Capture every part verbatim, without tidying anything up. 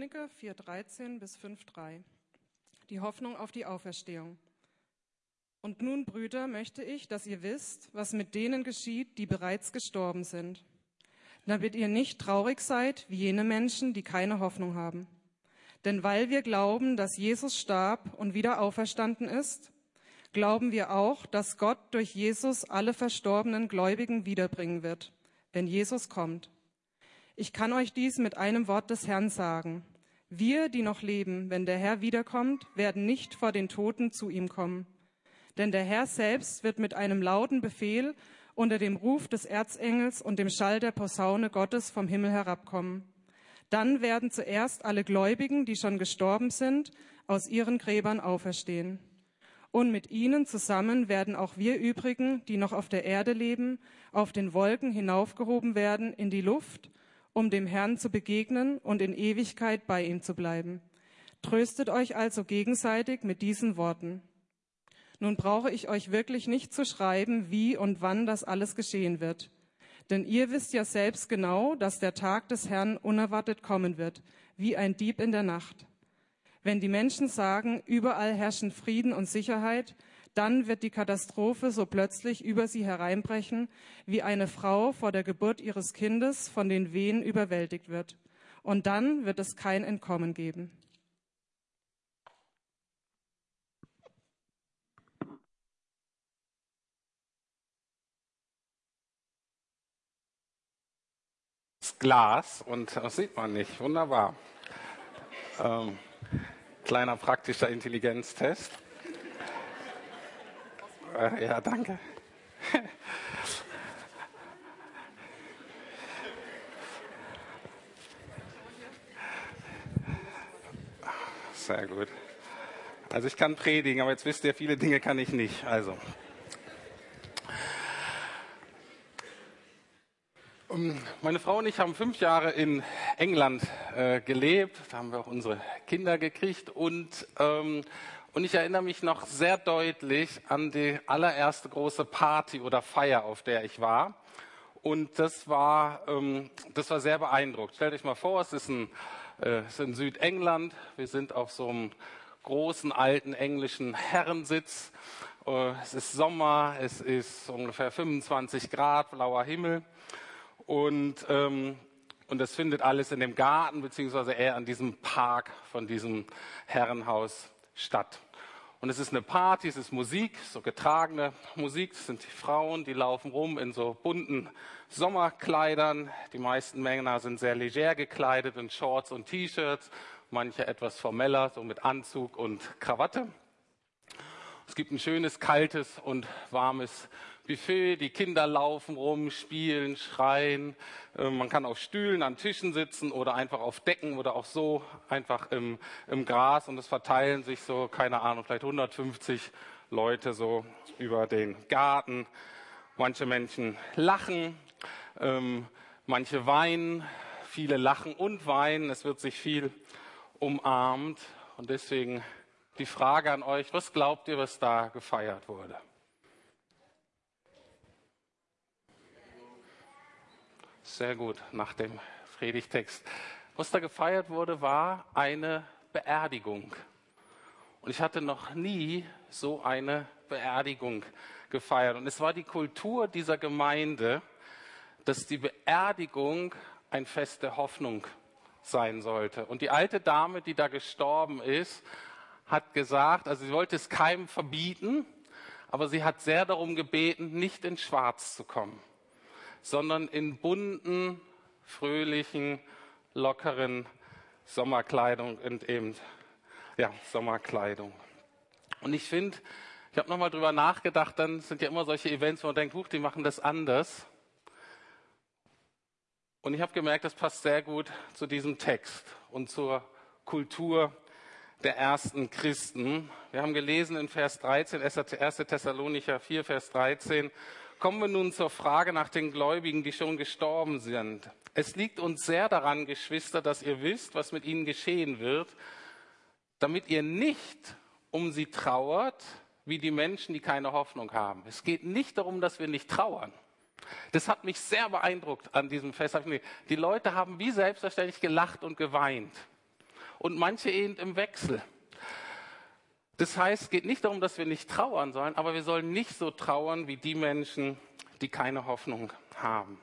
Thessaloniker vier, dreizehn bis fünf, drei. Die Hoffnung auf die Auferstehung. Und nun, Brüder, möchte ich, dass ihr wisst, was mit denen geschieht, die bereits gestorben sind, damit ihr nicht traurig seid wie jene Menschen, die keine Hoffnung haben. Denn weil wir glauben, dass Jesus starb und wieder auferstanden ist, glauben wir auch, dass Gott durch Jesus alle verstorbenen Gläubigen wiederbringen wird, wenn Jesus kommt. Ich kann euch dies mit einem Wort des Herrn sagen. Wir, die noch leben, wenn der Herr wiederkommt, werden nicht vor den Toten zu ihm kommen. Denn der Herr selbst wird mit einem lauten Befehl unter dem Ruf des Erzengels und dem Schall der Posaune Gottes vom Himmel herabkommen. Dann werden zuerst alle Gläubigen, die schon gestorben sind, aus ihren Gräbern auferstehen. Und mit ihnen zusammen werden auch wir übrigen, die noch auf der Erde leben, auf den Wolken hinaufgehoben werden in die Luft, um dem Herrn zu begegnen und in Ewigkeit bei ihm zu bleiben. Tröstet euch also gegenseitig mit diesen Worten. Nun brauche ich euch wirklich nicht zu schreiben, wie und wann das alles geschehen wird. Denn ihr wisst ja selbst genau, dass der Tag des Herrn unerwartet kommen wird, wie ein Dieb in der Nacht. Wenn die Menschen sagen, überall herrschen Frieden und Sicherheit, dann wird die Katastrophe so plötzlich über sie hereinbrechen, wie eine Frau vor der Geburt ihres Kindes von den Wehen überwältigt wird. Und dann wird es kein Entkommen geben. Das Glas und das sieht man nicht. Wunderbar. Ähm, kleiner praktischer Intelligenztest. Äh, ja, danke. Sehr gut. Also ich kann predigen, aber jetzt wisst ihr, viele Dinge kann ich nicht. Also. Meine Frau und ich haben fünf Jahre in England äh, gelebt, da haben wir auch unsere Kinder gekriegt und, ähm, und ich erinnere mich noch sehr deutlich an die allererste große Party oder Feier, auf der ich war. Und das war, ähm, das war sehr beeindruckt. Stellt euch mal vor, es ist, ein, äh, es ist in Südengland, wir sind auf so einem großen alten englischen Herrensitz. Äh, es ist Sommer, es ist ungefähr fünfundzwanzig Grad, blauer Himmel. Und, ähm, und das findet alles in dem Garten, beziehungsweise eher an diesem Park von diesem Herrenhaus statt. Und es ist eine Party, es ist Musik, so getragene Musik. Es sind die Frauen, die laufen rum in so bunten Sommerkleidern. Die meisten Männer sind sehr leger gekleidet in Shorts und T-Shirts. Manche etwas formeller, so mit Anzug und Krawatte. Es gibt ein schönes, kaltes und warmes Buffet, die Kinder laufen rum, spielen, schreien. Man kann auf Stühlen, an Tischen sitzen oder einfach auf Decken oder auch so einfach im, im Gras. Und es verteilen sich so, keine Ahnung, vielleicht hundertfünfzig Leute so über den Garten. Manche Menschen lachen, ähm, manche weinen, viele lachen und weinen. Es wird sich viel umarmt. Und deswegen die Frage an euch, was glaubt ihr, was da gefeiert wurde? Sehr gut, nach dem Predigtext. Was da gefeiert wurde, war eine Beerdigung. Und ich hatte noch nie so eine Beerdigung gefeiert. Und es war die Kultur dieser Gemeinde, dass die Beerdigung ein Fest der Hoffnung sein sollte. Und die alte Dame, die da gestorben ist, hat gesagt, also sie wollte es keinem verbieten, aber sie hat sehr darum gebeten, nicht in Schwarz zu kommen, sondern in bunten, fröhlichen, lockeren Sommerkleidung und eben, ja, Sommerkleidung. Und ich finde, ich habe nochmal drüber nachgedacht, dann sind ja immer solche Events, wo man denkt, huch, die machen das anders. Und ich habe gemerkt, das passt sehr gut zu diesem Text und zur Kultur der ersten Christen. Wir haben gelesen in Vers dreizehn, erster Thessalonicher vier, Vers dreizehn, kommen wir nun zur Frage nach den Gläubigen, die schon gestorben sind. Es liegt uns sehr daran, Geschwister, dass ihr wisst, was mit ihnen geschehen wird, damit ihr nicht um sie trauert, wie die Menschen, die keine Hoffnung haben. Es geht nicht darum, dass wir nicht trauern. Das hat mich sehr beeindruckt an diesem Fest. Die Leute haben wie selbstverständlich gelacht und geweint. und manche Ehen im Wechsel. Das heißt, es geht nicht darum, dass wir nicht trauern sollen, aber wir sollen nicht so trauern wie die Menschen, die keine Hoffnung haben.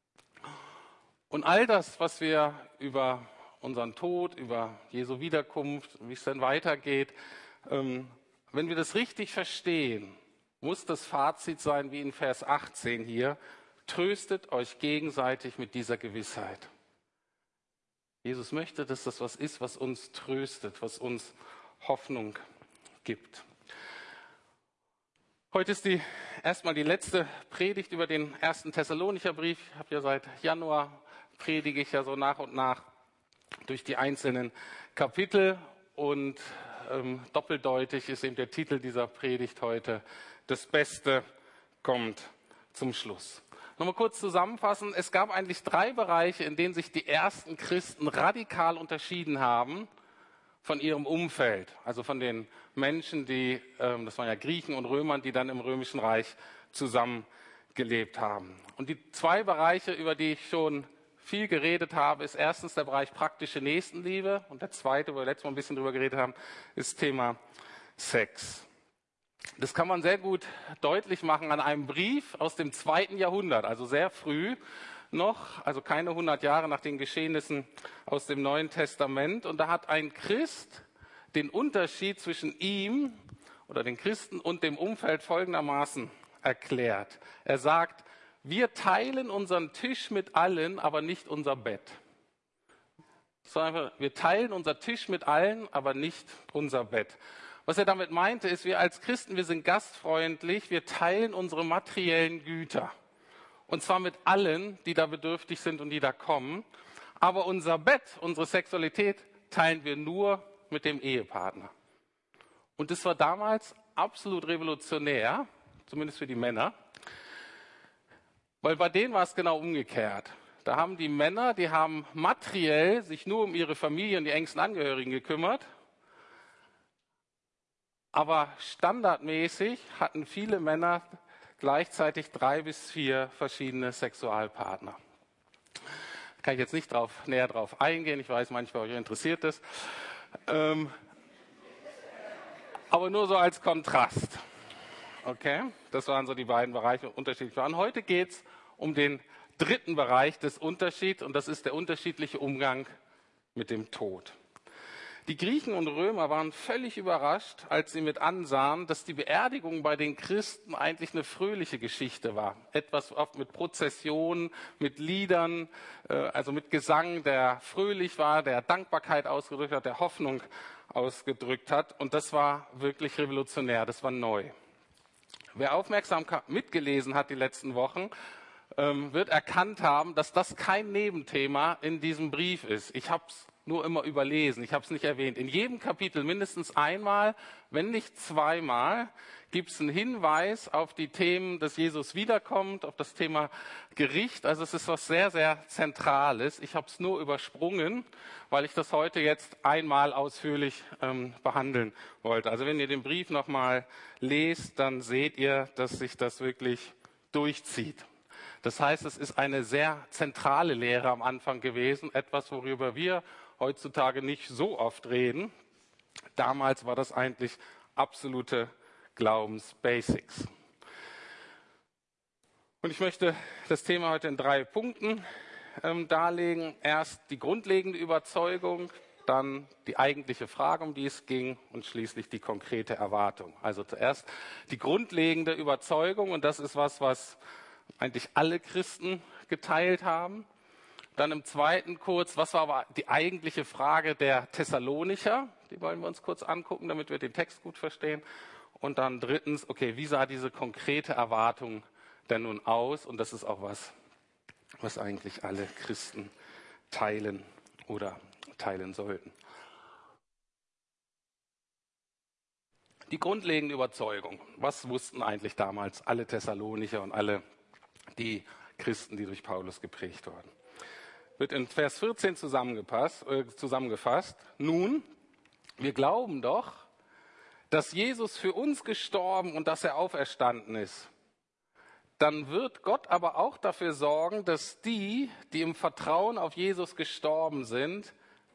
Und all das, was wir über unseren Tod, über Jesu Wiederkunft, wie es dann weitergeht, ähm, wenn wir das richtig verstehen, muss das Fazit sein, wie in Vers achtzehn hier: Tröstet euch gegenseitig mit dieser Gewissheit. Jesus möchte, dass das was ist, was uns tröstet, was uns Hoffnung gibt. Heute ist die erstmal die letzte Predigt über den ersten Thessalonicher Brief. Ich habe ja seit Januar predige ich ja so nach und nach durch die einzelnen Kapitel und ähm, doppeldeutig ist eben der Titel dieser Predigt heute: Das Beste kommt zum Schluss. Nochmal kurz zusammenfassen. Es gab eigentlich drei Bereiche, in denen sich die ersten Christen radikal unterschieden haben von ihrem Umfeld, also von den Menschen, die, ähm, das waren ja Griechen und Römer, die dann im Römischen Reich zusammengelebt haben. Und die zwei Bereiche, über die ich schon viel geredet habe, ist erstens der Bereich praktische Nächstenliebe und der zweite, wo wir letztes Mal ein bisschen drüber geredet haben, ist Thema Sex. Das kann man sehr gut deutlich machen an einem Brief aus dem zweiten Jahrhundert, also sehr früh noch, also keine hundert Jahre nach den Geschehnissen aus dem Neuen Testament. Und da hat ein Christ den Unterschied zwischen ihm oder den Christen und dem Umfeld folgendermaßen erklärt. Er sagt: Wir teilen unseren Tisch mit allen, aber nicht unser Bett. Sondern wir teilen unseren Tisch mit allen, aber nicht unser Bett. Was er damit meinte, ist, wir als Christen, wir sind gastfreundlich, wir teilen unsere materiellen Güter. Und zwar mit allen, die da bedürftig sind und die da kommen. Aber unser Bett, unsere Sexualität teilen wir nur mit dem Ehepartner. Und das war damals absolut revolutionär, zumindest für die Männer. Weil bei denen war es genau umgekehrt. Da haben die Männer, die haben materiell sich nur um ihre Familie und die engsten Angehörigen gekümmert. Aber standardmäßig hatten viele Männer gleichzeitig drei bis vier verschiedene Sexualpartner. Da kann ich jetzt nicht drauf, näher drauf eingehen. Ich weiß, manche von euch interessiert das. Ähm, aber nur so als Kontrast. Okay, das waren so die beiden Bereiche, die unterschiedlich waren. Heute geht es um den dritten Bereich des Unterschieds und das ist der unterschiedliche Umgang mit dem Tod. Die Griechen und Römer waren völlig überrascht, als sie mit ansahen, dass die Beerdigung bei den Christen eigentlich eine fröhliche Geschichte war. Etwas oft mit Prozessionen, mit Liedern, also mit Gesang, der fröhlich war, der Dankbarkeit ausgedrückt hat, der Hoffnung ausgedrückt hat. Und das war wirklich revolutionär, das war neu. Wer aufmerksam mitgelesen hat die letzten Wochen, wird erkannt haben, dass das kein Nebenthema in diesem Brief ist. Ich habe es nur immer überlesen, ich habe es nicht erwähnt. In jedem Kapitel mindestens einmal, wenn nicht zweimal, gibt es einen Hinweis auf die Themen, dass Jesus wiederkommt, auf das Thema Gericht. Also es ist was sehr, sehr Zentrales. Ich habe es nur übersprungen, weil ich das heute jetzt einmal ausführlich ähm, behandeln wollte. Also wenn ihr den Brief nochmal lest, dann seht ihr, dass sich das wirklich durchzieht. Das heißt, es ist eine sehr zentrale Lehre am Anfang gewesen, etwas, worüber wir heutzutage nicht so oft reden. Damals war das eigentlich absolute Glaubensbasics. Und ich möchte das Thema heute in drei Punkten ähm, darlegen. Erst die grundlegende Überzeugung, dann die eigentliche Frage, um die es ging, und schließlich die konkrete Erwartung. Also zuerst die grundlegende Überzeugung, und das ist was, was eigentlich alle Christen geteilt haben. Dann im zweiten kurz, was war aber die eigentliche Frage der Thessalonicher? Die wollen wir uns kurz angucken, damit wir den Text gut verstehen. Und dann drittens, okay, wie sah diese konkrete Erwartung denn nun aus? Und das ist auch was, was eigentlich alle Christen teilen oder teilen sollten. Die grundlegende Überzeugung. Was wussten eigentlich damals alle Thessalonicher und alle die Christen, die durch Paulus geprägt wurden? Wird in Vers vierzehn zusammengefasst, äh, zusammengefasst. Nun, wir glauben doch, dass Jesus für uns gestorben und dass er auferstanden ist. Dann wird Gott aber auch dafür sorgen, dass die, die im Vertrauen auf Jesus gestorben sind,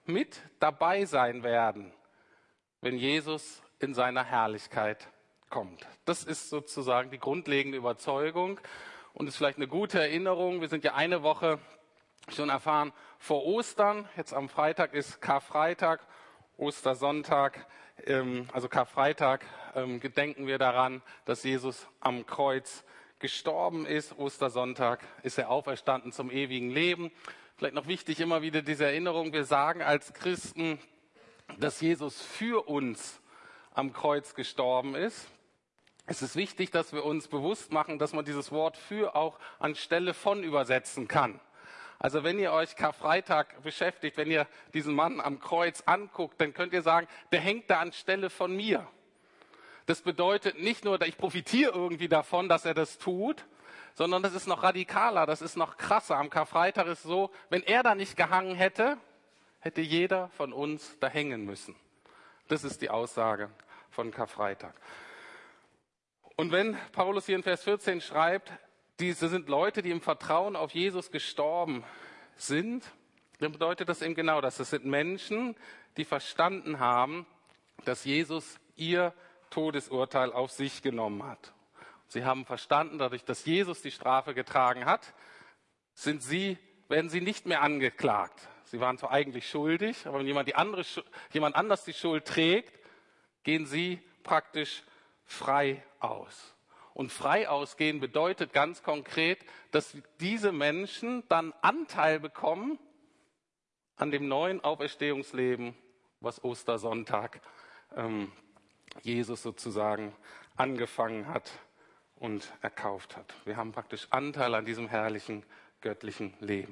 mit dabei sein werden, wenn Jesus in seiner Herrlichkeit kommt. Das ist sozusagen die grundlegende Überzeugung und ist vielleicht eine gute Erinnerung. Wir sind ja eine Woche schon erfahren vor Ostern. Jetzt am Freitag ist Karfreitag, Ostersonntag. Also Karfreitag gedenken wir daran, dass Jesus am Kreuz gestorben ist. Ostersonntag ist er auferstanden zum ewigen Leben. Vielleicht noch wichtig immer wieder diese Erinnerung. Wir sagen als Christen, dass Jesus für uns am Kreuz gestorben ist. Es ist wichtig, dass wir uns bewusst machen, dass man dieses Wort für auch anstelle von übersetzen kann. Also wenn ihr euch Karfreitag beschäftigt, wenn ihr diesen Mann am Kreuz anguckt, dann könnt ihr sagen, der hängt da anstelle von mir. Das bedeutet nicht nur, dass ich profitiere irgendwie davon, dass er das tut, sondern das ist noch radikaler, das ist noch krasser. Am Karfreitag ist es so, wenn er da nicht gehangen hätte, hätte jeder von uns da hängen müssen. Das ist die Aussage von Karfreitag. Und wenn Paulus hier in Vers vierzehn schreibt, diese sind Leute, die im Vertrauen auf Jesus gestorben sind, dann bedeutet das eben genau das. Das sind Menschen, die verstanden haben, dass Jesus ihr Todesurteil auf sich genommen hat. Sie haben verstanden, dadurch, dass Jesus die Strafe getragen hat, sind sie, werden sie nicht mehr angeklagt. Sie waren zwar eigentlich schuldig, aber wenn jemand, die andere, jemand anders die Schuld trägt, gehen sie praktisch frei aus. Und frei ausgehen bedeutet ganz konkret, dass diese Menschen dann Anteil bekommen an dem neuen Auferstehungsleben, was Ostersonntag ähm, Jesus sozusagen angefangen hat und erkauft hat. Wir haben praktisch Anteil an diesem herrlichen göttlichen Leben.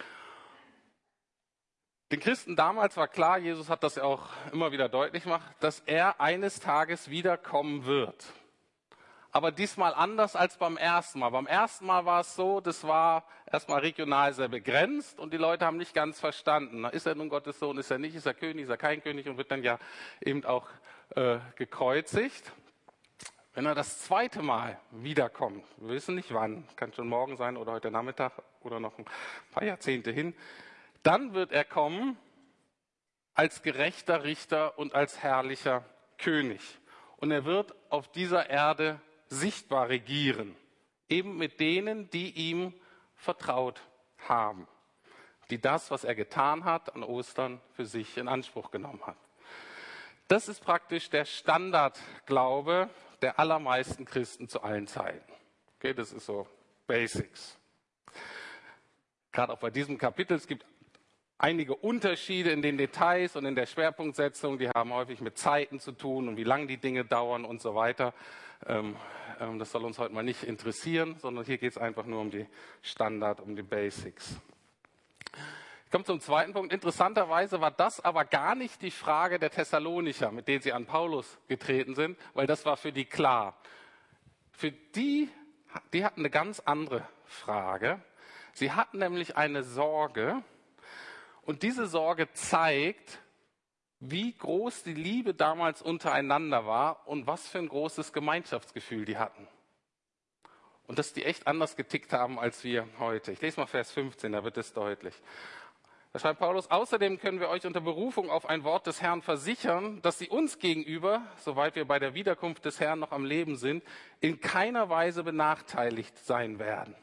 Den Christen damals war klar, Jesus hat das ja auch immer wieder deutlich gemacht, dass er eines Tages wiederkommen wird. Aber diesmal anders als beim ersten Mal. Beim ersten Mal war es so, das war erstmal regional sehr begrenzt und die Leute haben nicht ganz verstanden. Ist er nun Gottes Sohn, ist er nicht, ist er König, ist er kein König und wird dann ja eben auch äh, gekreuzigt. Wenn er das zweite Mal wiederkommt, wir wissen nicht wann, kann schon morgen sein oder heute Nachmittag oder noch ein paar Jahrzehnte hin, dann wird er kommen als gerechter Richter und als herrlicher König. Und er wird auf dieser Erde sichtbar regieren, eben mit denen, die ihm vertraut haben, die das, was er getan hat an Ostern, für sich in Anspruch genommen hat. Das ist praktisch der Standardglaube der allermeisten Christen zu allen Zeiten. Okay, das ist so Basics. Gerade auch bei diesem Kapitel, es gibt einige Unterschiede in den Details und in der Schwerpunktsetzung, die haben häufig mit Zeiten zu tun und wie lange die Dinge dauern und so weiter. Ähm, ähm, das soll uns heute mal nicht interessieren, sondern hier geht es einfach nur um die Standard, um die Basics. Ich komme zum zweiten Punkt. Interessanterweise war das aber gar nicht die Frage der Thessalonicher, mit denen sie an Paulus getreten sind, weil das war für die klar. Für die, die hatten eine ganz andere Frage. Sie hatten nämlich eine Sorge, und diese Sorge zeigt, wie groß die Liebe damals untereinander war und was für ein großes Gemeinschaftsgefühl die hatten. Und dass die echt anders getickt haben als wir heute. Ich lese mal Vers fünfzehn, da wird es deutlich. Da schreibt Paulus, außerdem können wir euch unter Berufung auf ein Wort des Herrn versichern, dass sie uns gegenüber, soweit wir bei der Wiederkunft des Herrn noch am Leben sind, in keiner Weise benachteiligt sein werden.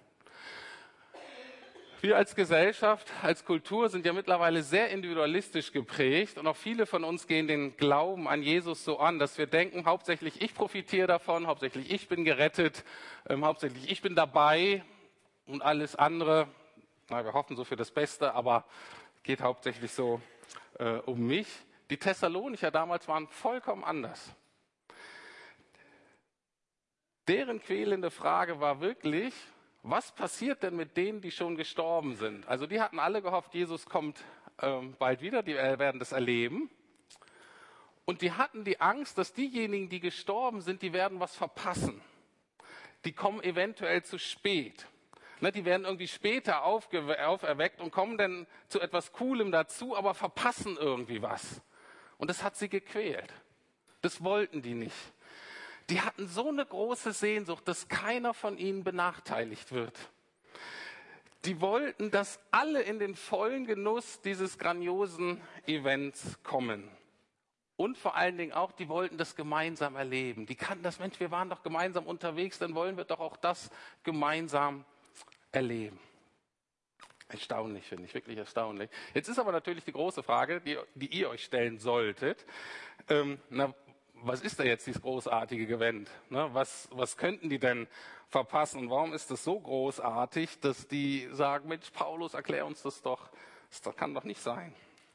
Wir als Gesellschaft, als Kultur sind ja mittlerweile sehr individualistisch geprägt und auch viele von uns gehen den Glauben an Jesus so an, dass wir denken, hauptsächlich ich profitiere davon, hauptsächlich ich bin gerettet, ähm, hauptsächlich ich bin dabei und alles andere, na, wir hoffen so für das Beste, aber geht hauptsächlich so äh, um mich. Die Thessalonicher damals waren vollkommen anders. Deren quälende Frage war wirklich, was passiert denn mit denen, die schon gestorben sind? Also die hatten alle gehofft, Jesus kommt ähm, bald wieder, die werden das erleben. Und die hatten die Angst, dass diejenigen, die gestorben sind, die werden was verpassen. Die kommen eventuell zu spät. Ne, die werden irgendwie später aufge- auferweckt und kommen dann zu etwas Coolem dazu, aber verpassen irgendwie was. Und das hat sie gequält. Das wollten die nicht. Die hatten so eine große Sehnsucht, dass keiner von ihnen benachteiligt wird. Die wollten, dass alle in den vollen Genuss dieses grandiosen Events kommen. Und vor allen Dingen auch, die wollten das gemeinsam erleben. Die kannten das, Mensch, wir waren doch gemeinsam unterwegs, dann wollen wir doch auch das gemeinsam erleben. Erstaunlich, finde ich, wirklich erstaunlich. Jetzt ist aber natürlich die große Frage, die, die ihr euch stellen solltet. Ähm, na, was ist da jetzt dieses großartige Event? Ne, was, was könnten die denn verpassen? Warum ist das so großartig, dass die sagen, Mensch, Paulus, erklär uns das doch. Das kann doch nicht sein.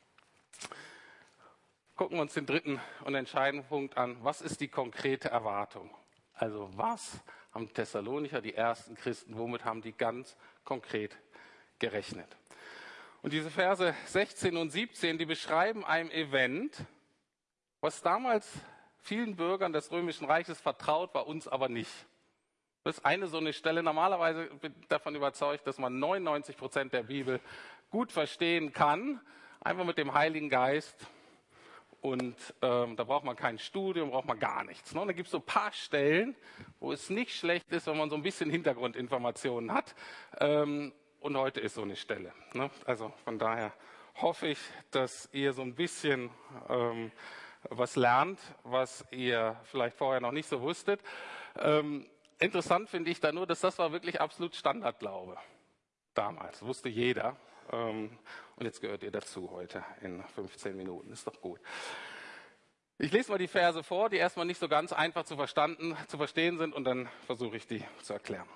Gucken wir uns den dritten und entscheidenden Punkt an. Was ist die konkrete Erwartung? Also was haben Thessalonicher, die ersten Christen, womit haben die ganz konkret gerechnet? Und diese Verse sechzehn und siebzehn, die beschreiben ein Event, was damals vielen Bürgern des Römischen Reiches vertraut war, uns aber nicht. Das ist eine so eine Stelle. Normalerweise bin ich davon überzeugt, dass man neunundneunzig Prozent der Bibel gut verstehen kann, einfach mit dem Heiligen Geist. Und ähm, da braucht man kein Studium, braucht man gar nichts. Ne? Und da gibt es so ein paar Stellen, wo es nicht schlecht ist, wenn man so ein bisschen Hintergrundinformationen hat. Ähm, und heute ist so eine Stelle. Ne? Also von daher hoffe ich, dass ihr so ein bisschen ähm, was lernt, was ihr vielleicht vorher noch nicht so wusstet. Ähm, interessant finde ich da nur, dass das war wirklich absolut Standardglaube. Damals, wusste jeder. Ähm, und jetzt gehört ihr dazu heute in fünfzehn Minuten. Ist doch gut. Ich lese mal die Verse vor, die erstmal nicht so ganz einfach zu, verstanden, zu verstehen sind, und dann versuche ich die zu erklären.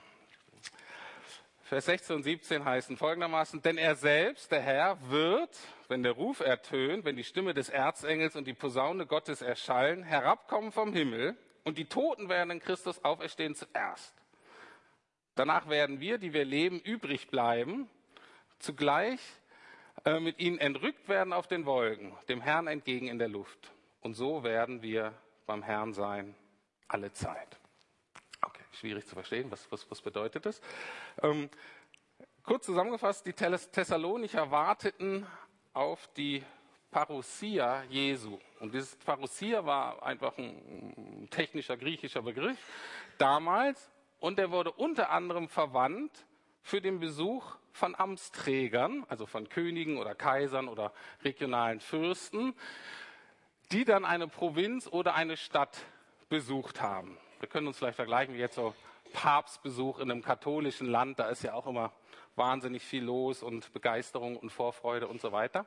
Vers sechzehn und siebzehn heißen folgendermaßen: Denn er selbst, der Herr, wird, wenn der Ruf ertönt, wenn die Stimme des Erzengels und die Posaune Gottes erschallen, herabkommen vom Himmel, und die Toten werden in Christus auferstehen zuerst. Danach werden wir, die wir leben, übrig bleiben, zugleich äh, mit ihnen entrückt werden auf den Wolken, dem Herrn entgegen in der Luft. Und so werden wir beim Herrn sein, alle Zeit. Okay, schwierig zu verstehen, was, was, was bedeutet das? Ähm, kurz zusammengefasst, die Thessalonicher warteten auf die Parousia Jesu. Und dieses Parousia war einfach ein technischer griechischer Begriff damals. Und der wurde unter anderem verwandt für den Besuch von Amtsträgern, also von Königen oder Kaisern oder regionalen Fürsten, die dann eine Provinz oder eine Stadt besucht haben. Wir können uns vielleicht vergleichen, wie jetzt so Papstbesuch in einem katholischen Land, da ist ja auch immer wahnsinnig viel los und Begeisterung und Vorfreude und so weiter.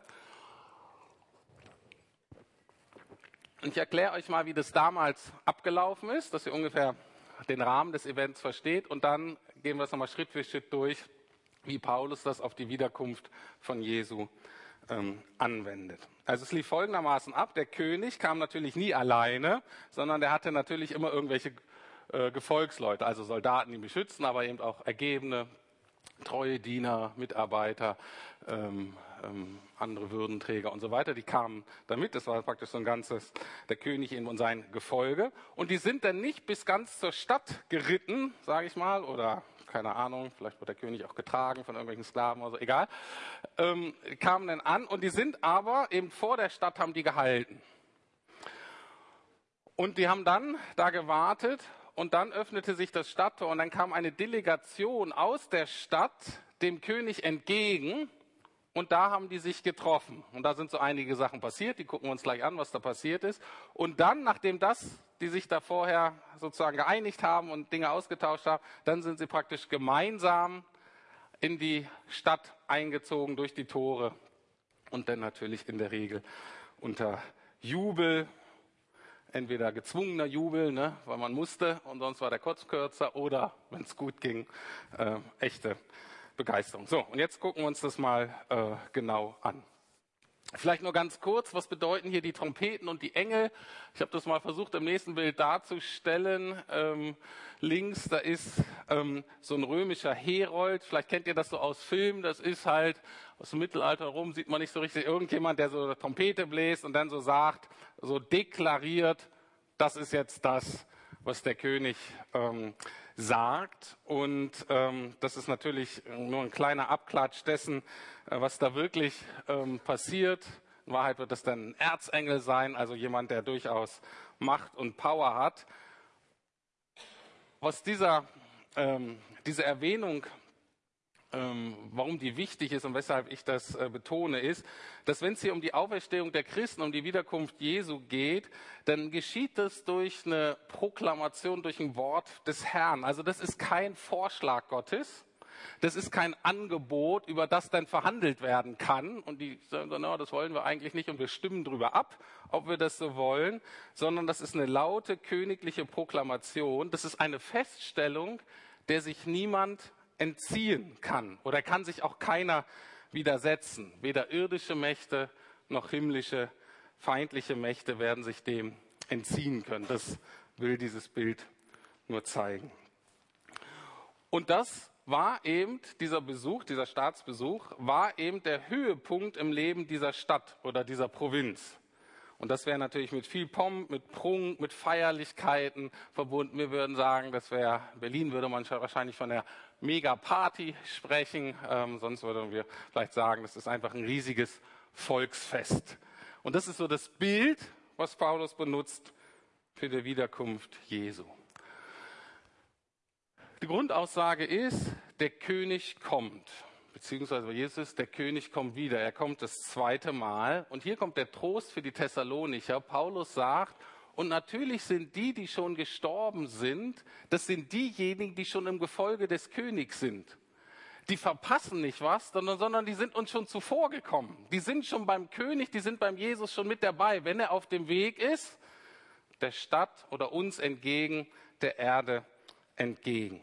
Und ich erkläre euch mal, wie das damals abgelaufen ist, dass ihr ungefähr den Rahmen des Events versteht, und dann gehen wir es nochmal Schritt für Schritt durch, wie Paulus das auf die Wiederkunft von Jesu ähm, anwendet. Also es lief folgendermaßen ab: Der König kam natürlich nie alleine, sondern der hatte natürlich immer irgendwelche äh, Gefolgsleute, also Soldaten, die ihn beschützen, aber eben auch ergebene, treue Diener, Mitarbeiter, ähm, ähm, andere Würdenträger und so weiter, die kamen damit. Das war praktisch so ein ganzes, der König und sein Gefolge. Und die sind dann nicht bis ganz zur Stadt geritten, sage ich mal, oder keine Ahnung, vielleicht wird der König auch getragen von irgendwelchen Sklaven oder so, egal, ähm, kamen dann an, und die sind aber eben vor der Stadt, haben die gehalten. Und die haben dann da gewartet, und dann öffnete sich das Stadttor, und dann kam eine Delegation aus der Stadt dem König entgegen, und da haben die sich getroffen. Und da sind so einige Sachen passiert, die gucken wir uns gleich an, was da passiert ist. Und dann, nachdem das, die sich da vorher sozusagen geeinigt haben und Dinge ausgetauscht haben, dann sind sie praktisch gemeinsam in die Stadt eingezogen durch die Tore, und dann natürlich in der Regel unter Jubel. Entweder gezwungener Jubel, ne, weil man musste und sonst war der kurz kürzer, oder, wenn es gut ging, äh, echte Begeisterung. So, und jetzt gucken wir uns das mal äh, genau an. Vielleicht nur ganz kurz, was bedeuten hier die Trompeten und die Engel? Ich habe das mal versucht, im nächsten Bild darzustellen. Ähm, links, da ist ähm, so ein römischer Herold. Vielleicht kennt ihr das so aus Filmen. Das ist halt aus dem Mittelalter rum, sieht man nicht so richtig, irgendjemand, der so eine Trompete bläst und dann so sagt, so deklariert, das ist jetzt das, was der König ähm, sagt. Und ähm, das ist natürlich nur ein kleiner Abklatsch dessen, äh, was da wirklich ähm, passiert. In Wahrheit wird das dann ein Erzengel sein, also jemand, der durchaus Macht und Power hat. Was dieser, ähm, diese Erwähnung ähm, warum die wichtig ist und weshalb ich das äh, betone, ist, dass wenn es hier um die Auferstehung der Christen, um die Wiederkunft Jesu geht, dann geschieht das durch eine Proklamation, durch ein Wort des Herrn. Also das ist kein Vorschlag Gottes. Das ist kein Angebot, über das dann verhandelt werden kann. Und die sagen so, no, das wollen wir eigentlich nicht und wir stimmen drüber ab, ob wir das so wollen. Sondern das ist eine laute königliche Proklamation. Das ist eine Feststellung, der sich niemand entziehen kann. Oder kann sich auch keiner widersetzen. Weder irdische Mächte noch himmlische, feindliche Mächte werden sich dem entziehen können. Das will dieses Bild nur zeigen. Und das war eben, dieser Besuch, dieser Staatsbesuch, war eben der Höhepunkt im Leben dieser Stadt oder dieser Provinz. Und das wäre natürlich mit viel Pomp, mit Prunk, mit Feierlichkeiten verbunden. Wir würden sagen, das wäre, in Berlin würde man wahrscheinlich von der Mega-Party sprechen. Ähm, sonst würden wir vielleicht sagen, das ist einfach ein riesiges Volksfest. Und das ist so das Bild, was Paulus benutzt für die Wiederkunft Jesu. Die Grundaussage ist, der König kommt, beziehungsweise bei Jesus, der König kommt wieder. Er kommt das zweite Mal. Und hier kommt der Trost für die Thessalonicher. Paulus sagt, und natürlich sind die, die schon gestorben sind, das sind diejenigen, die schon im Gefolge des Königs sind. Die verpassen nicht was, sondern, sondern die sind uns schon zuvor gekommen. Die sind schon beim König, die sind beim Jesus schon mit dabei, wenn er auf dem Weg ist, der Stadt oder uns entgegen, der Erde entgegen.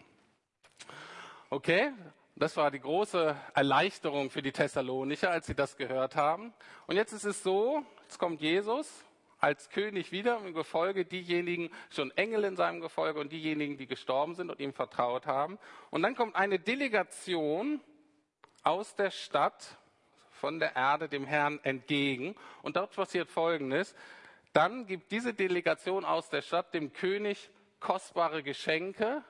Okay, das war die große Erleichterung für die Thessalonicher, als sie das gehört haben. Und jetzt ist es so, jetzt kommt Jesus als König wieder im Gefolge, diejenigen, schon Engel in seinem Gefolge und diejenigen, die gestorben sind und ihm vertraut haben. Und dann kommt eine Delegation aus der Stadt, von der Erde dem Herrn entgegen. Und dort passiert Folgendes, dann gibt diese Delegation aus der Stadt dem König kostbare Geschenke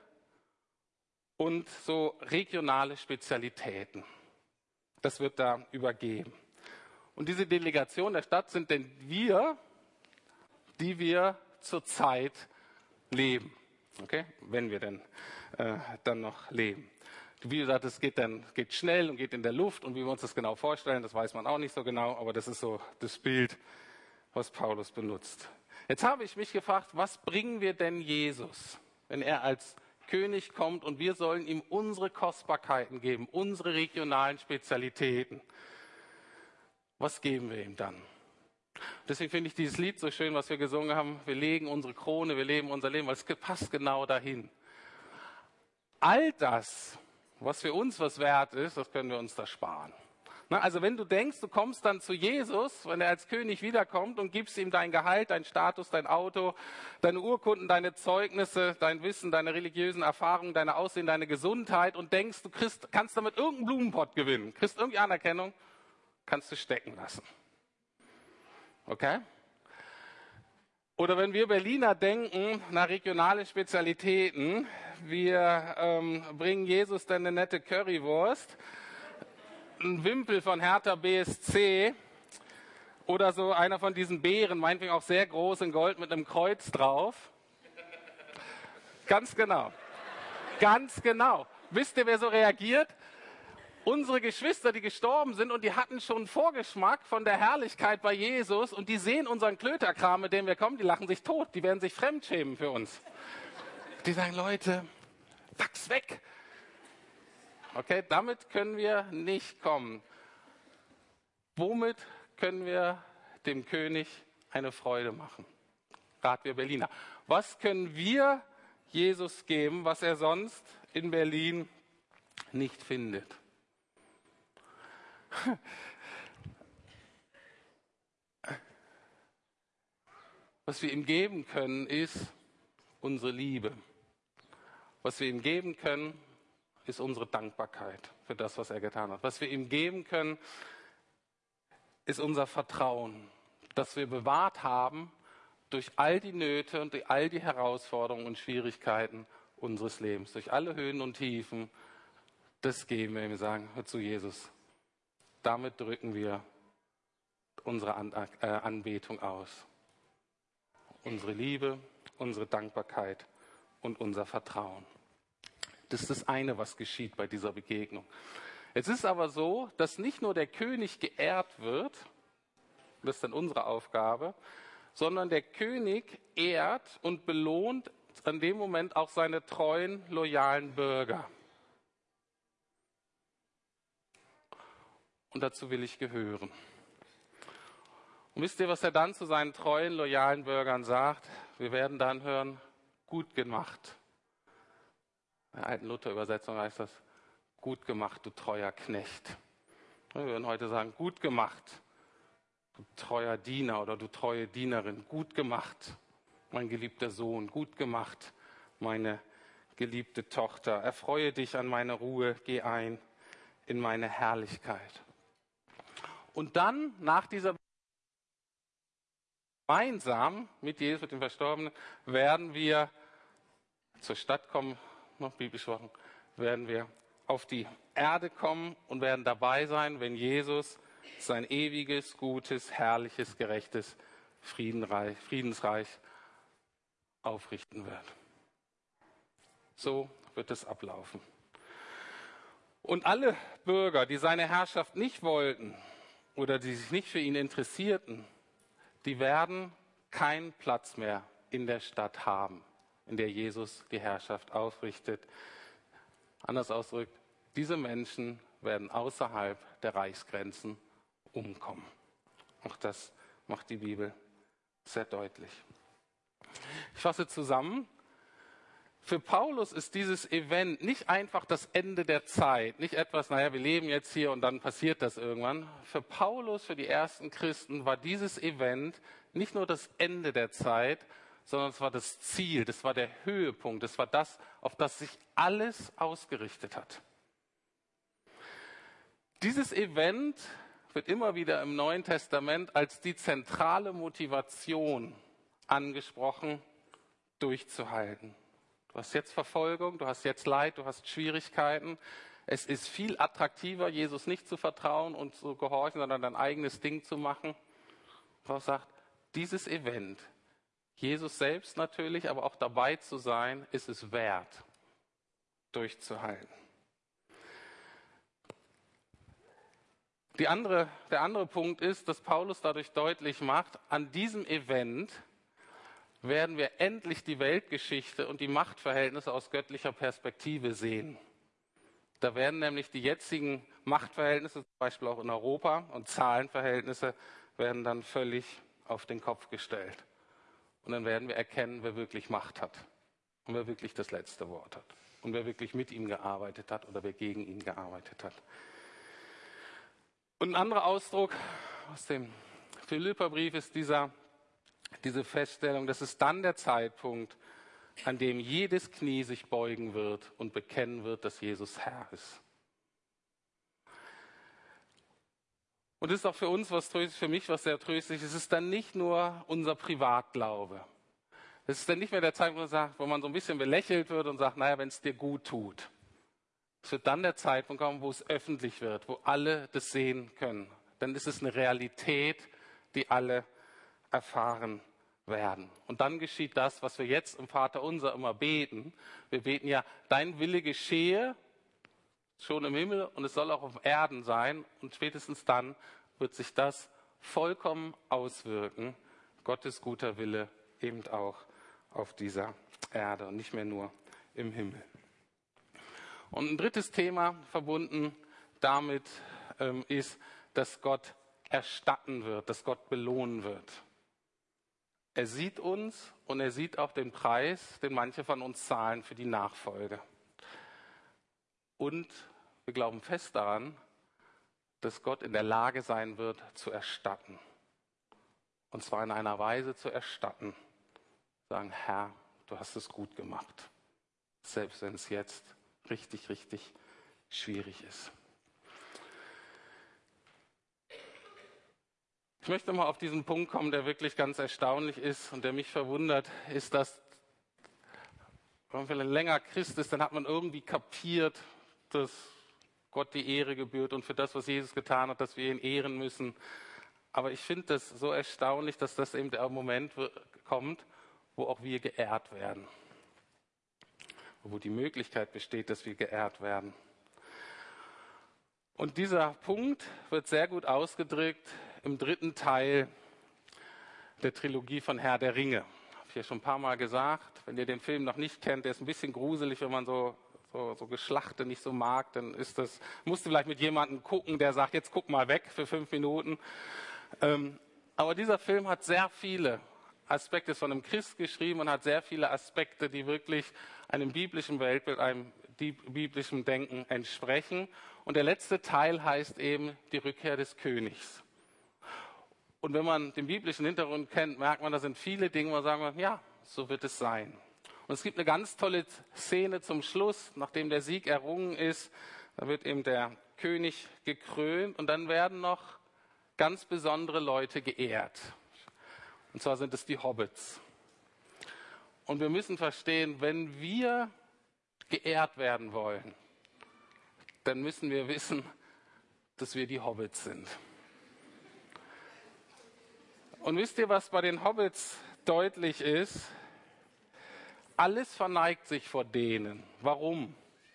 und so regionale Spezialitäten. Das wird da übergeben. Und diese Delegation der Stadt sind denn wir, die wir zurzeit leben. Okay? Wenn wir denn äh, dann noch leben. Wie gesagt, es geht dann geht schnell und geht in der Luft. Und wie wir uns das genau vorstellen, das weiß man auch nicht so genau. Aber das ist so das Bild, was Paulus benutzt. Jetzt habe ich mich gefragt, was bringen wir denn Jesus, wenn er als König kommt und wir sollen ihm unsere Kostbarkeiten geben, unsere regionalen Spezialitäten. Was geben wir ihm dann? Deswegen finde ich dieses Lied so schön, was wir gesungen haben. Wir legen unsere Krone, wir leben unser Leben, weil es passt genau dahin. All das, was für uns was wert ist, das können wir uns da sparen. Also wenn du denkst, du kommst dann zu Jesus, wenn er als König wiederkommt und gibst ihm dein Gehalt, dein Status, dein Auto, deine Urkunden, deine Zeugnisse, dein Wissen, deine religiösen Erfahrungen, deine Aussehen, deine Gesundheit und denkst, du kriegst, kannst damit irgendeinen Blumenpott gewinnen, kriegst irgendwie Anerkennung, kannst du stecken lassen. Okay? Oder wenn wir Berliner denken, nach regionale Spezialitäten, wir ähm, bringen Jesus dann eine nette Currywurst, ein Wimpel von Hertha B S C oder so einer von diesen Beeren, meinetwegen auch sehr groß in Gold mit einem Kreuz drauf. Ganz genau. Ganz genau. Wisst ihr, wer so reagiert? Unsere Geschwister, die gestorben sind und die hatten schon einen Vorgeschmack von der Herrlichkeit bei Jesus und die sehen unseren Klöterkram, mit dem wir kommen, die lachen sich tot, die werden sich fremdschämen für uns. Die sagen, Leute, wachs weg. Okay, damit können wir nicht kommen. Womit können wir dem König eine Freude machen? Rat wir Berliner. Was können wir Jesus geben, was er sonst in Berlin nicht findet? Was wir ihm geben können, ist unsere Liebe. Was wir ihm geben können, ist unsere Dankbarkeit für das, was er getan hat. Was wir ihm geben können, ist unser Vertrauen, das wir bewahrt haben durch all die Nöte und durch all die Herausforderungen und Schwierigkeiten unseres Lebens, durch alle Höhen und Tiefen. Das geben wir ihm, sagen wir zu Jesus. Damit drücken wir unsere Anbetung aus. Unsere Liebe, unsere Dankbarkeit und unser Vertrauen. Das ist das eine, was geschieht bei dieser Begegnung. Jetzt ist aber so, dass nicht nur der König geehrt wird, das ist dann unsere Aufgabe, sondern der König ehrt und belohnt in dem Moment auch seine treuen, loyalen Bürger. Und dazu will ich gehören. Und wisst ihr, was er dann zu seinen treuen, loyalen Bürgern sagt? Wir werden dann hören, gut gemacht. In der alten Luther-Übersetzung heißt das, gut gemacht, du treuer Knecht. Wir würden heute sagen, gut gemacht, du treuer Diener oder du treue Dienerin. Gut gemacht, mein geliebter Sohn. Gut gemacht, meine geliebte Tochter. Erfreue dich an meine Ruhe, geh ein in meine Herrlichkeit. Und dann, nach dieser gemeinsam mit Jesus, mit dem Verstorbenen, werden wir zur Stadt kommen, noch biblisch gesprochen, werden wir auf die Erde kommen und werden dabei sein, wenn Jesus sein ewiges, gutes, herrliches, gerechtes Friedenreich, Friedensreich aufrichten wird. So wird es ablaufen. Und alle Bürger, die seine Herrschaft nicht wollten oder die sich nicht für ihn interessierten, die werden keinen Platz mehr in der Stadt haben, in der Jesus die Herrschaft aufrichtet. Anders ausgedrückt, diese Menschen werden außerhalb der Reichsgrenzen umkommen. Auch das macht die Bibel sehr deutlich. Ich fasse zusammen. Für Paulus ist dieses Event nicht einfach das Ende der Zeit, nicht etwas, naja, wir leben jetzt hier und dann passiert das irgendwann. Für Paulus, für die ersten Christen, war dieses Event nicht nur das Ende der Zeit, sondern es war das Ziel, das war der Höhepunkt, das war das, auf das sich alles ausgerichtet hat. Dieses Event wird immer wieder im Neuen Testament als die zentrale Motivation angesprochen, durchzuhalten. Du hast jetzt Verfolgung, du hast jetzt Leid, du hast Schwierigkeiten. Es ist viel attraktiver, Jesus nicht zu vertrauen und zu gehorchen, sondern dein eigenes Ding zu machen. Paulus sagt, dieses Event, Jesus selbst natürlich, aber auch dabei zu sein, ist es wert, durchzuhalten. Die andere, der andere Punkt ist, dass Paulus dadurch deutlich macht, an diesem Event werden wir endlich die Weltgeschichte und die Machtverhältnisse aus göttlicher Perspektive sehen. Da werden nämlich die jetzigen Machtverhältnisse, zum Beispiel auch in Europa, und Zahlenverhältnisse werden dann völlig auf den Kopf gestellt. Und dann werden wir erkennen, wer wirklich Macht hat und wer wirklich das letzte Wort hat und wer wirklich mit ihm gearbeitet hat oder wer gegen ihn gearbeitet hat. Und ein anderer Ausdruck aus dem Philipperbrief ist dieser Diese Feststellung, das ist dann der Zeitpunkt, an dem jedes Knie sich beugen wird und bekennen wird, dass Jesus Herr ist. Und das ist auch für uns was tröstlich, für mich was sehr tröstlich. Es ist dann nicht nur unser Privatglaube. Es ist dann nicht mehr der Zeitpunkt, wo man sagt, wo man so ein bisschen belächelt wird und sagt, naja, wenn es dir gut tut. Es wird dann der Zeitpunkt kommen, wo es öffentlich wird, wo alle das sehen können. Dann ist es eine Realität, die alle erfahren werden. Und dann geschieht das, was wir jetzt im Vaterunser immer beten. Wir beten ja, dein Wille geschehe, schon im Himmel und es soll auch auf Erden sein. Und spätestens dann wird sich das vollkommen auswirken. Gottes guter Wille eben auch auf dieser Erde und nicht mehr nur im Himmel. Und ein drittes Thema verbunden damit ähm, ist, dass Gott erstatten wird, dass Gott belohnen wird. Er sieht uns und er sieht auch den Preis, den manche von uns zahlen für die Nachfolge. Und wir glauben fest daran, dass Gott in der Lage sein wird, zu erstatten. Und zwar in einer Weise zu erstatten. Sagen, Herr, du hast es gut gemacht. Selbst wenn es jetzt richtig, richtig schwierig ist. Ich möchte mal auf diesen Punkt kommen, der wirklich ganz erstaunlich ist und der mich verwundert, ist, dass, wenn man länger Christ ist, dann hat man irgendwie kapiert, dass Gott die Ehre gebührt und für das, was Jesus getan hat, dass wir ihn ehren müssen. Aber ich finde das so erstaunlich, dass das eben der Moment kommt, wo auch wir geehrt werden. Wo die Möglichkeit besteht, dass wir geehrt werden. Und dieser Punkt wird sehr gut ausgedrückt im dritten Teil der Trilogie von Herr der Ringe. Habe ich ja schon ein paar Mal gesagt. Wenn ihr den Film noch nicht kennt, der ist ein bisschen gruselig, wenn man so, so, so Geschlachte nicht so mag, dann ist das, musst du vielleicht mit jemandem gucken, der sagt, jetzt guck mal weg für fünf Minuten. Ähm, aber dieser Film hat sehr viele Aspekte, ist von einem Christ geschrieben und hat sehr viele Aspekte, die wirklich einem biblischen Weltbild, einem biblischen Denken entsprechen. Und der letzte Teil heißt eben die Rückkehr des Königs. Und wenn man den biblischen Hintergrund kennt, merkt man, da sind viele Dinge, wo man sagen, ja, so wird es sein. Und es gibt eine ganz tolle Szene zum Schluss, nachdem der Sieg errungen ist, da wird eben der König gekrönt und dann werden noch ganz besondere Leute geehrt. Und zwar sind es die Hobbits. Und wir müssen verstehen, wenn wir geehrt werden wollen, dann müssen wir wissen, dass wir die Hobbits sind. Und wisst ihr, was bei den Hobbits deutlich ist? Alles verneigt sich vor denen. Warum?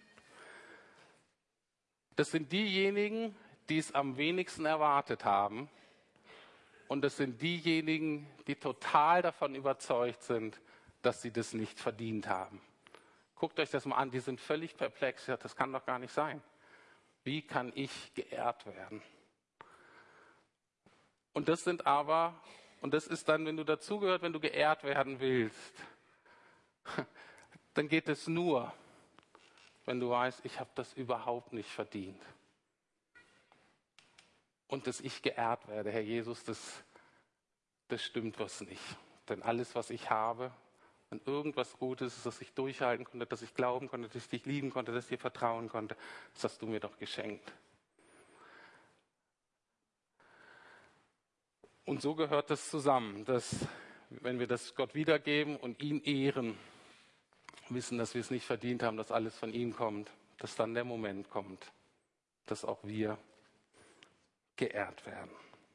Das sind diejenigen, die es am wenigsten erwartet haben. Und das sind diejenigen, die total davon überzeugt sind, dass sie das nicht verdient haben. Guckt euch das mal an, die sind völlig perplex. Ja, das kann doch gar nicht sein. Wie kann ich geehrt werden? Und das sind aber, und das ist dann, wenn du dazugehört, wenn du geehrt werden willst, dann geht es nur, wenn du weißt, ich habe das überhaupt nicht verdient. Und dass ich geehrt werde, Herr Jesus, das, das stimmt was nicht. Denn alles, was ich habe, und irgendwas Gutes ist, dass ich durchhalten konnte, dass ich glauben konnte, dass ich dich lieben konnte, dass ich dir vertrauen konnte, das hast du mir doch geschenkt. Und so gehört das zusammen, dass wenn wir das Gott wiedergeben und ihn ehren, wissen, dass wir es nicht verdient haben, dass alles von ihm kommt, dass dann der Moment kommt, dass auch wir geehrt werden.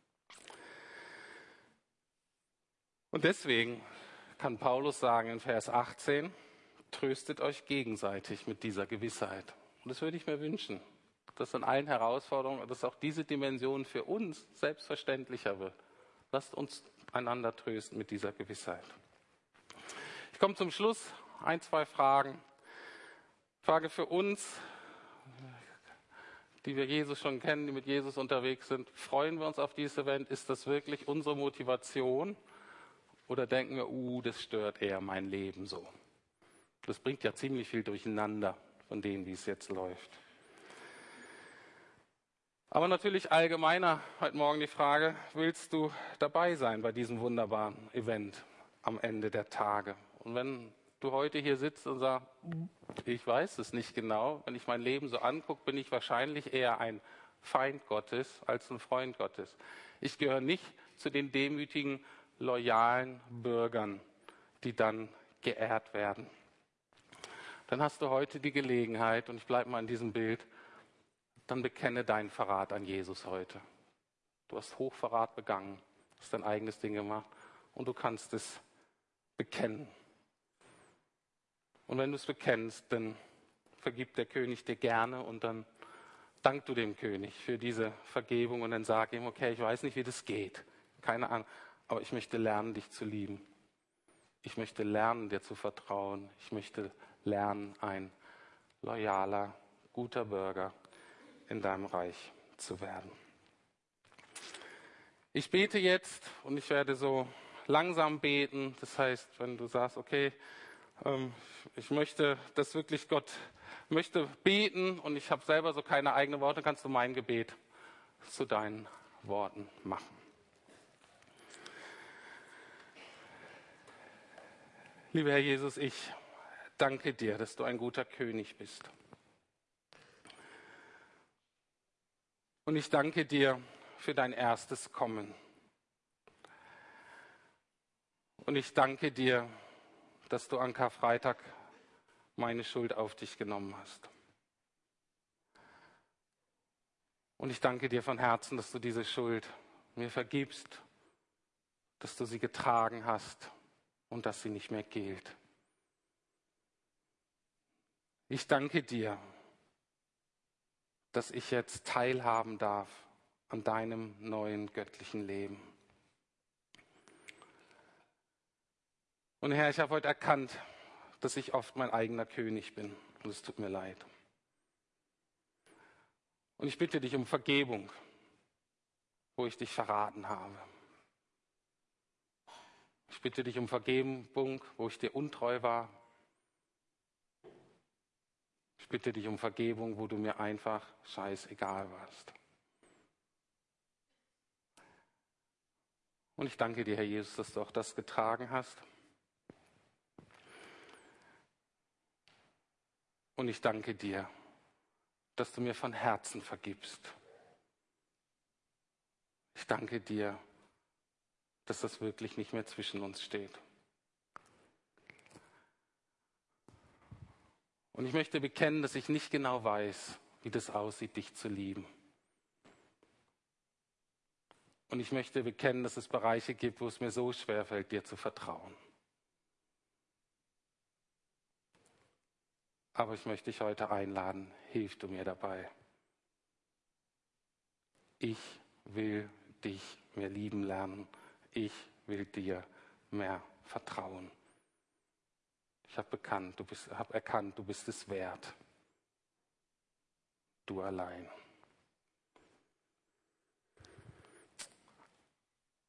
Und deswegen kann Paulus sagen in Vers achtzehn, tröstet euch gegenseitig mit dieser Gewissheit. Und das würde ich mir wünschen, dass in allen Herausforderungen, dass auch diese Dimension für uns selbstverständlicher wird. Lasst uns einander trösten mit dieser Gewissheit. Ich komme zum Schluss, ein, zwei Fragen. Frage für uns, die wir Jesus schon kennen, die mit Jesus unterwegs sind. Freuen wir uns auf dieses Event? Ist das wirklich unsere Motivation? Oder denken wir, uh, das stört eher mein Leben so? Das bringt ja ziemlich viel durcheinander von dem, wie es jetzt läuft. Aber natürlich allgemeiner heute Morgen die Frage, willst du dabei sein bei diesem wunderbaren Event am Ende der Tage? Und wenn du heute hier sitzt und sagst, ich weiß es nicht genau, wenn ich mein Leben so angucke, bin ich wahrscheinlich eher ein Feind Gottes als ein Freund Gottes. Ich gehöre nicht zu den demütigen, loyalen Bürgern, die dann geehrt werden. Dann hast du heute die Gelegenheit, und ich bleibe mal in diesem Bild, dann bekenne deinen Verrat an Jesus heute. Du hast Hochverrat begangen, hast dein eigenes Ding gemacht und du kannst es bekennen. Und wenn du es bekennst, dann vergibt der König dir gerne und dann dank du dem König für diese Vergebung und dann sag ihm, okay, ich weiß nicht, wie das geht, keine Ahnung, aber ich möchte lernen, dich zu lieben. Ich möchte lernen, dir zu vertrauen. Ich möchte lernen, ein loyaler, guter Bürger in deinem Reich zu werden. Ich bete jetzt und ich werde so langsam beten. Das heißt, wenn du sagst, okay, ähm, ich möchte das wirklich Gott, möchte beten und ich habe selber so keine eigenen Worte, kannst du mein Gebet zu deinen Worten machen. Lieber Herr Jesus, ich danke dir, dass du ein guter König bist. Und ich danke dir für dein erstes Kommen. Und ich danke dir, dass du an Karfreitag meine Schuld auf dich genommen hast. Und ich danke dir von Herzen, dass du diese Schuld mir vergibst, dass du sie getragen hast und dass sie nicht mehr gilt. Ich danke dir, dass ich jetzt teilhaben darf an deinem neuen göttlichen Leben. Und Herr, ich habe heute erkannt, dass ich oft mein eigener König bin. Und es tut mir leid. Und ich bitte dich um Vergebung, wo ich dich verraten habe. Ich bitte dich um Vergebung, wo ich dir untreu war. Ich bitte dich um Vergebung, wo du mir einfach scheißegal warst. Und ich danke dir, Herr Jesus, dass du auch das getragen hast. Und ich danke dir, dass du mir von Herzen vergibst. Ich danke dir, dass das wirklich nicht mehr zwischen uns steht. Und ich möchte bekennen, dass ich nicht genau weiß, wie das aussieht, dich zu lieben. Und ich möchte bekennen, dass es Bereiche gibt, wo es mir so schwerfällt, dir zu vertrauen. Aber ich möchte dich heute einladen, hilf du mir dabei. Ich will dich mehr lieben lernen. Ich will dir mehr vertrauen. Ich habe bekannt, du bist, habe erkannt, du bist es wert. Du allein.